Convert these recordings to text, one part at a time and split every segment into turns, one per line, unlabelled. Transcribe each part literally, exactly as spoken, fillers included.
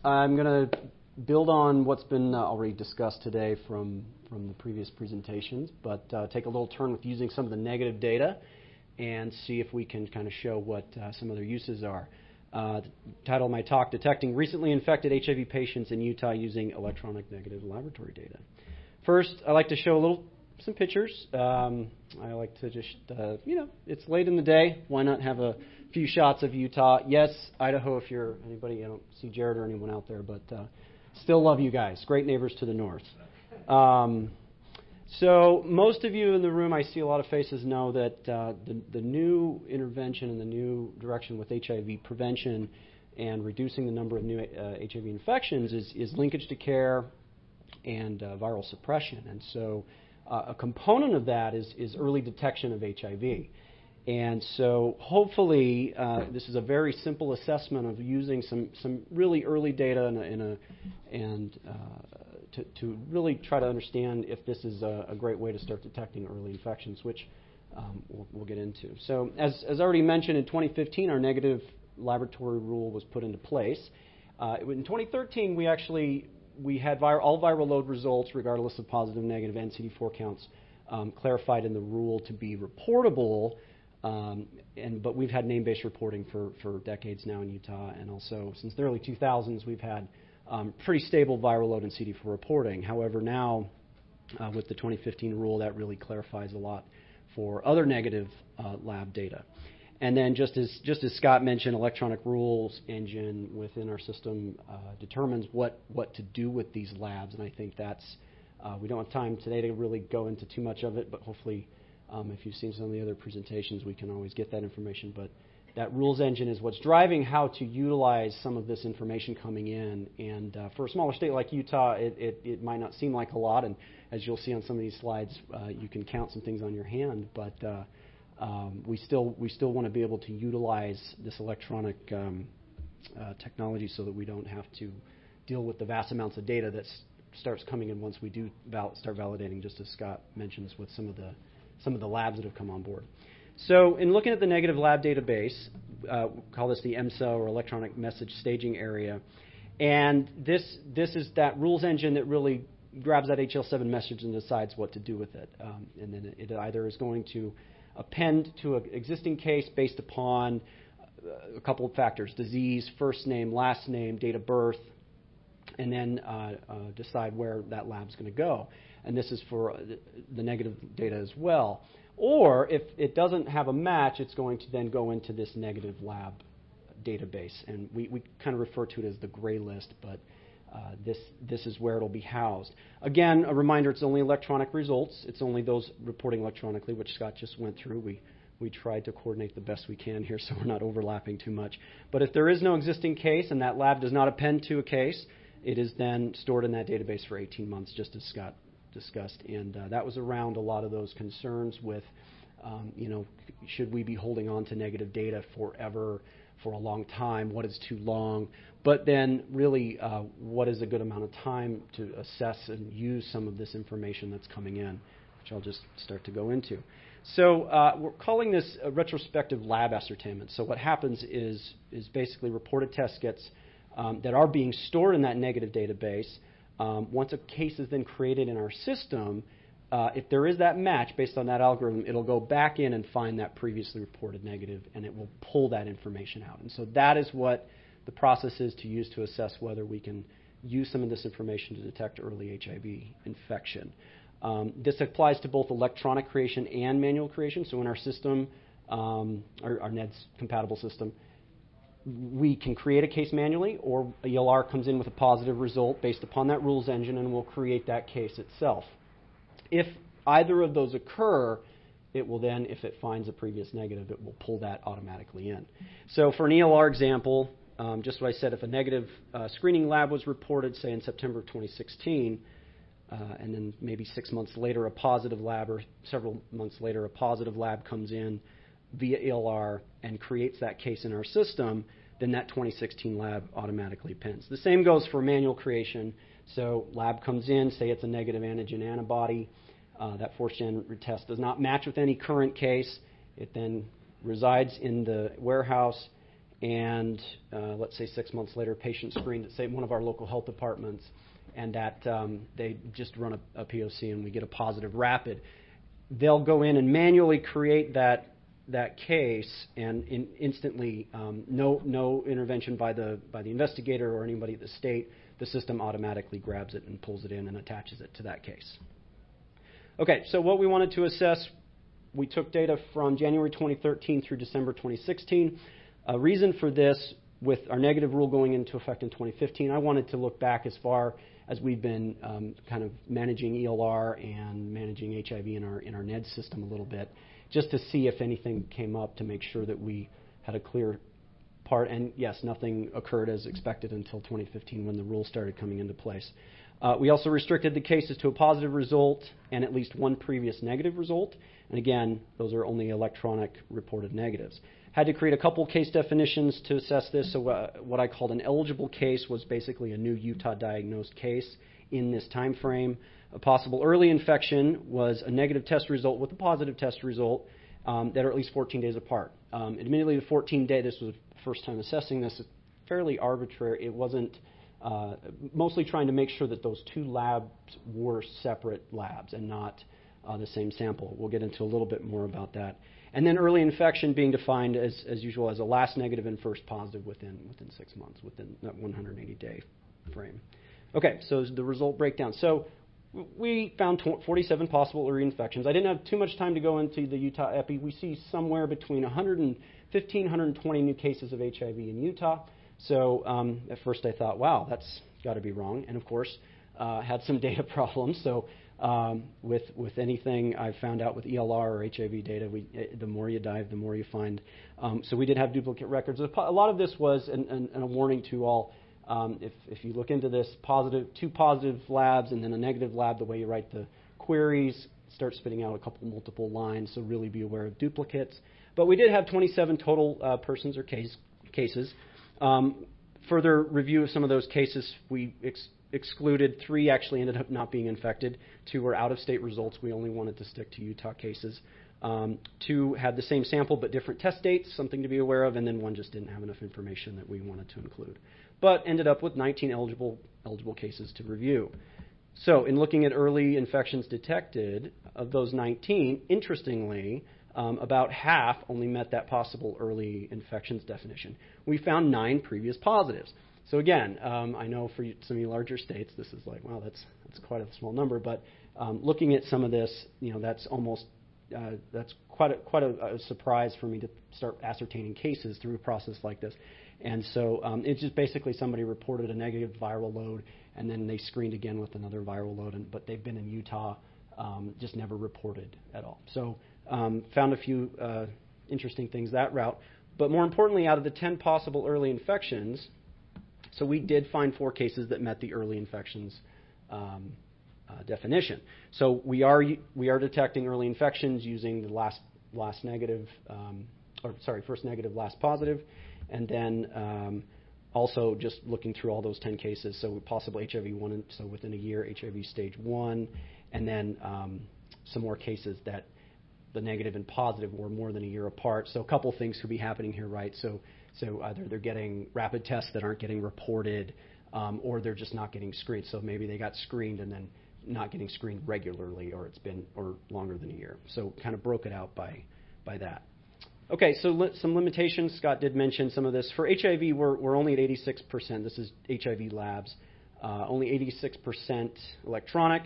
I'm going to build on what's been uh, already discussed today from, from the previous presentations, but uh, take a little turn with using some of the negative data and see if we can kind of show what uh, some other uses are. Uh, the title of my talk, Detecting Recently Infected H I V Patients in Utah Using Electronic Negative Laboratory Data. First, I like to show a little some pictures. Um, I like to just, uh, you know, it's late in the day. Why not have a few shots of Utah? Yes, Idaho, if you're anybody, I don't see Jared or anyone out there, but uh, still love you guys. Great neighbors to the north. Um, so most of you in the room, I see a lot of faces, know that uh, the, the new intervention and the new direction with H I V prevention and reducing the number of new uh, H I V infections is, is linkage to care and uh, viral suppression. And so Uh, a component of that is, is early detection of H I V. And so hopefully uh, this is a very simple assessment of using some, some really early data in a, in a, and uh, to, to really try to understand if this is a, a great way to start detecting early infections, which um, we'll, we'll get into. So as, as already mentioned, in twenty fifteen, our negative laboratory rule was put into place. Uh, in twenty thirteen, we actually We had vir- all viral load results, regardless of positive, negative, and C D four counts, um, clarified in the rule to be reportable. Um, and but we've had name-based reporting for, for decades now in Utah, and also since the early two thousands, we've had um, pretty stable viral load and C D four reporting. However, now uh, with the twenty fifteen rule, that really clarifies a lot for other negative uh, lab data. And then just as just as Scott mentioned, electronic rules engine within our system uh, determines what, what to do with these labs. And I think that's, uh, we don't have time today to really go into too much of it, but hopefully um, if you've seen some of the other presentations, we can always get that information. But that rules engine is what's driving how to utilize some of this information coming in. And uh, for a smaller state like Utah, it, it, it might not seem like a lot. And as you'll see on some of these slides, uh, you can count some things on your hand. But uh, Um, we still we still want to be able to utilize this electronic um, uh, technology so that we don't have to deal with the vast amounts of data that s- starts coming in once we do val- start validating, just as Scott mentions with some of the some of the labs that have come on board. So in looking at the negative lab database, uh, we call this the E M S A or Electronic Message Staging Area, and this this is that rules engine that really grabs that H L seven message and decides what to do with it, um, and then it, it either is going to append to an existing case based upon a couple of factors: disease, first name, last name, date of birth, and then uh, uh, decide where that lab's going to go. And this is for the negative data as well. Or if it doesn't have a match, it's going to then go into this negative lab database. And we, we kind of refer to it as the gray list, but Uh, this this is where it'll be housed. Again, a reminder, it's only electronic results. It's only those reporting electronically, which Scott just went through. We we tried to coordinate the best we can here so we're not overlapping too much. But if there is no existing case and that lab does not append to a case, it is then stored in that database for eighteen months, just as Scott discussed. And uh, that was around a lot of those concerns with, um, you know, should we be holding on to negative data forever, for a long time? What is too long? But then really, uh, what is a good amount of time to assess and use some of this information that's coming in, which I'll just start to go into. So uh, we're calling this a retrospective lab ascertainment. So what happens is, is basically reported test kits um, that are being stored in that negative database. Um, once a case is then created in our system, Uh, if there is that match based on that algorithm, it'll go back in and find that previously reported negative, and it will pull that information out. And so that is what the process is to use to assess whether we can use some of this information to detect early H I V infection. Um, this applies to both electronic creation and manual creation. So in our system, um, our, our N E D S compatible system, we can create a case manually, or E L R comes in with a positive result based upon that rules engine, and we'll create that case itself. If either of those occur, it will then, if it finds a previous negative, it will pull that automatically in. So for an E L R example, um, just what I said, if a negative uh, screening lab was reported, say in September of twenty sixteen, uh, and then maybe six months later a positive lab, or several months later a positive lab comes in via E L R and creates that case in our system, then that twenty sixteen lab automatically pins. The same goes for manual creation. So lab comes in, say it's a negative antigen antibody. Uh, that fourth gen test does not match with any current case. It then resides in the warehouse, and uh, let's say six months later, patient screened at, say, one of our local health departments, and that um, they just run a, a P O C and we get a positive rapid. They'll go in and manually create that that case, and in instantly, um, no no intervention by the by the investigator or anybody at the state. The system automatically grabs it and pulls it in and attaches it to that case. Okay, so what we wanted to assess, we took data from January twenty thirteen through December twenty sixteen. A reason for this, with our negative rule going into effect in twenty fifteen, I wanted to look back as far as we've been um, kind of managing E L R and managing H I V in our in our N E D system a little bit, just to see if anything came up to make sure that we had a clear part. And yes, nothing occurred as expected until twenty fifteen when the rule started coming into place. Uh, we also restricted the cases to a positive result and at least one previous negative result. And again, those are only electronic reported negatives. Had to create a couple case definitions to assess this. So uh, what I called an eligible case was basically a new Utah diagnosed case in this time frame. A possible early infection was a negative test result with a positive test result um, that are at least fourteen days apart. Um, admittedly, the fourteen day, this was the first time assessing this, it's fairly arbitrary. It wasn't uh, mostly trying to make sure that those two labs were separate labs and not uh, the same sample. We'll get into a little bit more about that. And then early infection being defined as, as usual as a last negative and first positive within within six months, within that one hundred eighty day frame. Okay, so the result breakdown. So we found forty-seven possible early infections. I didn't have too much time to go into the Utah epi. We see somewhere between one hundred fifteen, one hundred twenty new cases of H I V in Utah. So um, at first I thought, wow, that's got to be wrong. And of course, uh, had some data problems. So um, with with anything I've found out with E L R or H I V data, we, the more you dive, the more you find. Um, so we did have duplicate records. A lot of this was, and, and, and a warning to all, um, if, if you look into this, positive two positive labs and then a negative lab, the way you write the queries, start spitting out a couple multiple lines, so really be aware of duplicates. But we did have twenty-seven total uh, persons or case, cases. Um, further review of some of those cases, we ex- excluded three actually ended up not being infected. Two were out-of-state results. We only wanted to stick to Utah cases. Um, two had the same sample but different test dates, something to be aware of, and then one just didn't have enough information that we wanted to include. But ended up with nineteen eligible eligible cases to review. So in looking at early infections detected, of those nineteen, interestingly, um, about half only met that possible early infections definition. We found nine previous positives. So again, um, I know for some of you larger states, this is like, wow, that's that's quite a small number. But um, looking at some of this, you know, that's almost uh, that's quite a, quite a, a surprise for me to start ascertaining cases through a process like this. And so um, it's just basically somebody reported a negative viral load, and then they screened again with another viral load, and, but they've been in Utah, um, just never reported at all. So um, found a few uh, interesting things that route. But more importantly, out of the ten possible early infections, so we did find four cases that met the early infections um, uh, definition. So we are we are detecting early infections using the last last negative, um, or sorry, first negative, last positive. And then um, also just looking through all those ten cases, so possible H I V one, so within a year, H I V stage one, and then um, some more cases that the negative and positive were more than a year apart. So a couple things could be happening here, right? So so either they're getting rapid tests that aren't getting reported, um, or they're just not getting screened. So maybe they got screened and then not getting screened regularly, or it's been or longer than a year. So kind of broke it out by by that. Okay, so li- some limitations. Scott did mention some of this. For H I V, we're, we're only at eighty-six percent. This is H I V labs. Uh, only eighty-six percent electronic.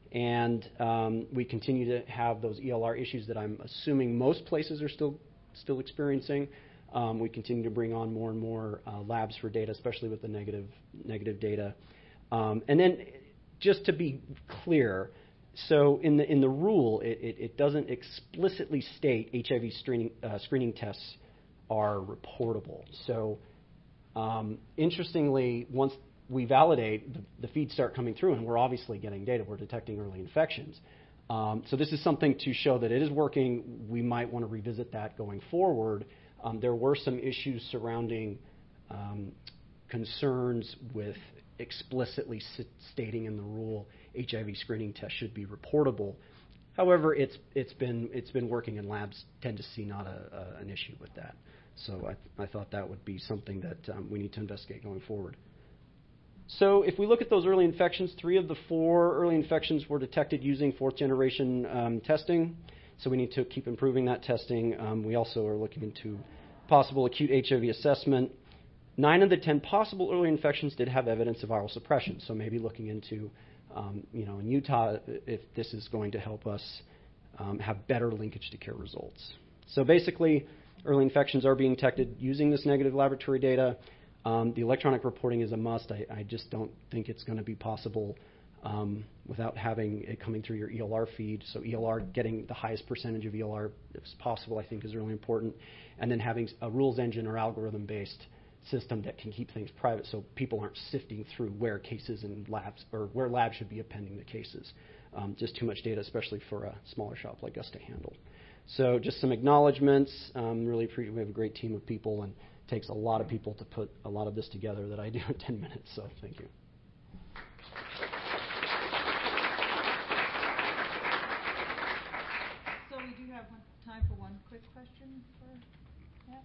And um, we continue to have those E L R issues that I'm assuming most places are still still experiencing. Um, we continue to bring on more and more uh, labs for data, especially with the negative negative data. Um, and then just to be clear, so in the in the rule, it, it, it doesn't explicitly state H I V screening, uh, screening tests are reportable. So um, interestingly, once we validate, the, the feeds start coming through, and we're obviously getting data. We're detecting early infections. Um, so this is something to show that it is working. We might want to revisit that going forward. Um, there were some issues surrounding um, concerns with explicitly stating in the rule H I V screening tests should be reportable. However, it's it's been it's been working, and labs tend to see not a, a, an issue with that. So I, th- I thought that would be something that um, we need to investigate going forward. So if we look at those early infections, three of the four early infections were detected using fourth generation um, testing. So we need to keep improving that testing. Um, we also are looking into possible acute H I V assessment. Nine of the ten possible early infections did have evidence of viral suppression. So maybe looking into, um, you know, in Utah, if this is going to help us um, have better linkage to care results. So basically, early infections are being detected using this negative laboratory data. Um, the electronic reporting is a must. I, I just don't think it's going to be possible um, without having it coming through your E L R feed. So E L R, getting the highest percentage of E L R if possible, I think is really important. And then having a rules engine or algorithm-based system that can keep things private so people aren't sifting through where cases and labs, or where labs should be appending the cases. Um, just too much data, especially for a smaller shop like us to handle. So just some acknowledgments. Um, really appreciate we have a great team of people, and it takes a lot of people to put a lot of this together that I do in ten minutes, so thank you.
So we do have one, time for one quick question for Matt?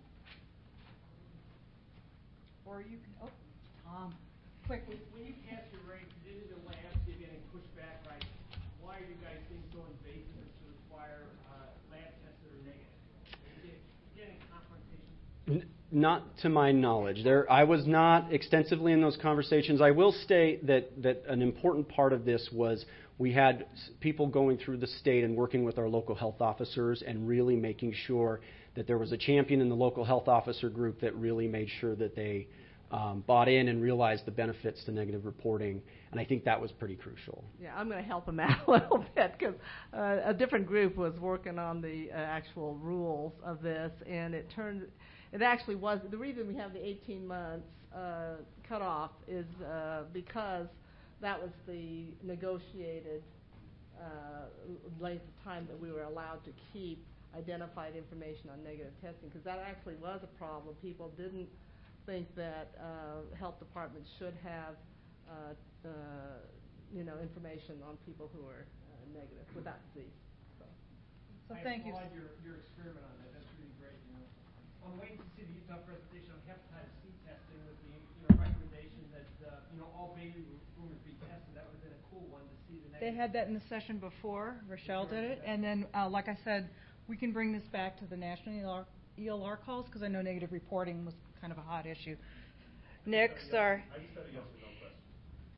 Or you can, oh, Tom, quickly.
When you cast your rates into the labs, you're getting pushback, right? Why are you guys being so invasive as to require uh, lab tests that are negative? Are you getting confrontation?
N- not to my knowledge. There, I was not extensively in those conversations. I will state that, that an important part of this was we had people going through the state and working with our local health officers and really making sure that there was a champion in the local health officer group that really made sure that they um, bought in and realized the benefits to negative reporting. And I think that was pretty crucial.
Yeah, I'm going to help them out a little bit because uh, a different group was working on the uh, actual rules of this, and it turned, it actually was, the reason we have the eighteen months uh, cutoff is uh, because that was the negotiated uh, length of time that we were allowed to keep identified information on negative testing, because that actually was a problem. People didn't think that uh, health departments should have uh, uh, you know, information on people who are uh, negative without disease. So,
So thank you.
I applaud your, your experiment on that. That's really great. You know, I'm waiting to see the Utah presentation on hepatitis C testing with the you know recommendation that uh, you know all baby boomers be tested. That would have been a cool one to see the negative.
They had that in the session before. Rochelle did it, and then, uh, like I said, we can bring this back to the national E L R, E L R calls because I know negative reporting was kind of a hot issue. Nick, sorry.
I just got a yes or no